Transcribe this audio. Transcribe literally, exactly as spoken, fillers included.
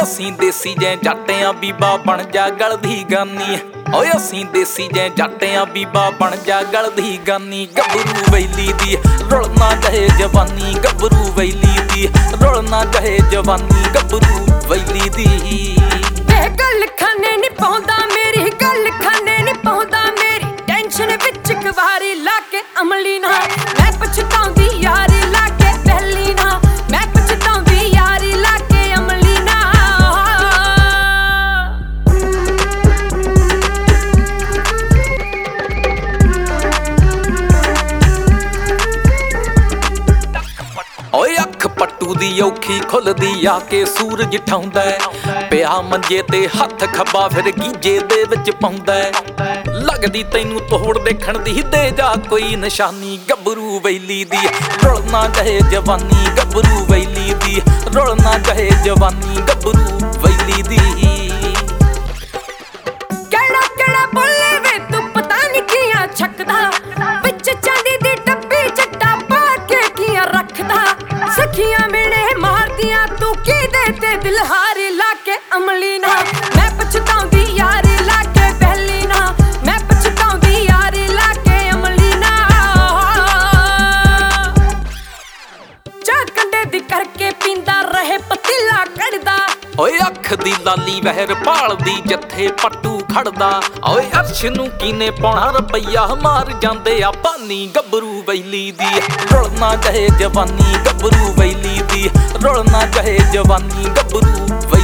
ਅਸੀਂ ਦੇਸੀ ਜੈ ਜੱਟਿਆਂ ਬੀਬਾ ਬਣ ਜਾ ਗਲ ਦੀ ਗਾਨੀ। ਓਏ ਅਸੀਂ ਦੇਸੀ ਜੈ ਜੱਟਿਆਂ ਬੀਬਾ ਬਣ ਜਾ ਗਲ ਦੀ ਗਾਨੀ। ਗੱਭਰੂ ਵੈਲੀ ਦੀ ਰੁਲਣਾ ਚਾਹੇ ਜਵਾਨੀ, ਗੱਭਰੂ ਵੈਲੀ ਦੀ ਰੁਲਣਾ ਚਾਹੇ ਜਵਾਨੀ, ਗੱਭਰੂ ਵੈਲੀ ਦੀ। ਵੇ ਗੱਲ ਖਾਨੇ ਨੀ ਪਾਉਂਦਾ ਮੇਰੀ, ਗੱਲ ਖਾਨੇ ਨੀ ਪਾਉਂਦਾ ਮੇਰੀ, ਟੈਨਸ਼ਨ ਵਿੱਚ ਕਵਾਰੀ ਲਾ ਕੇ ਅਮਲੀ ਨਾ ਮੈਂ ਪਛਤਾਉਂਦੀ ਯਾਰੀ ਲਾ ਕੇ ਪਹਿਲੀ ਨਾ, ਮੈਂ ਪਛਤਾਉਂਦੀ ਯਾਰੀ ਲਾ ਕੇ ਅਮਲੀ ਨਾ। ਓਏ ਅੱਖ ਪੱਟੂ ਦੀ ਔਖੀ ਖੁੱਲਦੀ ਆ ਕੇ ਸੂਰਜ ਠਾਉਂਦਾ, ਪਿਆ ਮੰਜੇ ਤੇ ਹੱਥ ਖੱਬਾ ਫਿਰ ਗੀਜੇ ਦੇ ਵਿੱਚ ਪਾਉਂਦਾ। ਲੱਗਦੀ ਤੈਨੂੰ ਤੋੜ ਦੇਖਣ ਦੀ, ਦੇ ਜਾ ਕੋਈ ਨਿਸ਼ਾਨੀ, ਗੱਭਰੂ ਵੈਲੀ ਦੀ ਰੁਲਣਾ ਚਾਹੇ ਜਵਾਨੀ, ਗੱਭਰੂ ਵੈਲੀ ਦੀ ਰੁਲਣਾ ਚਾਹੇ ਜਵਾਨੀ, ਗੱਭਰੂ ਵੈਲੀ ਦੀ। ਕਿਹੜਾ ਕਿਹੜਾ ਬੋਲੇ ਵੇ ਤੂੰ ਪਤਾ ਨੀ ਕੀਆਂ ਛੱਕਦਾ, ਵਿੱਚ ਚਾਂਦੀ ਦੀ ਡੱਬੀ ਚੱਟਾ ਪਾ ਕੇ ਕੀਆਂ ਰੱਖਦਾ। ਸਖੀਆਂ ਮਿਲੇ ਮਾਰਦੀਆਂ ਤੂੰ ਕਿਹਦੇ ਤੇ ਦਿਲ ਹਾਰੀ ਲਾ ਕੇ ਅਮਲੀ ਨਾ ਮੈਂ ਪਛਤਾਉਂਦੀ ਯਾਰੀ ਲਾ ਕੇ ਪਹਿਲੀ ਨਾ, ਮੈਂ ਪਛਤਾਉਂਦੀ ਯਾਰੀ ਲਾ ਕੇ ਅਮਲੀ ਨਾ। ਚਾਹ ਕੰਡੇ ਦੀ ਕਰਕੇ ਪੀਂਦਾ ਰਹੇ ਪਤੀਲਾ ਕੱਢਦਾ। ਓਏ ਅੱਖ ਦੀ ਲਾਲੀ ਵਹਿਰ ਭਾਲਦੀ ਜੱਥੇ ਪੱਟੂ ਖੜਦਾ। ਓਏ ਅਰਸ਼ ਨੂੰ ਕੀਨੇ ਪਾਉਣਾ ਰੁਪਈਆ, ਮਾਰ ਜਾਂਦੇ ਆ ਬਾਨੀ, ਗੱਭਰੂ ਵੈਲੀ ਦੀ ਰੁਲਣਾ ਚਾਹੇ ਜਵਾਨੀ, ਗੱਭਰੂ ਵੈਲੀ ਦੀ ਰੁਲਣਾ ਚਾਹੇ ਜਵਾਨੀ, ਗੱਭਰੂ ਵੈਲੀ।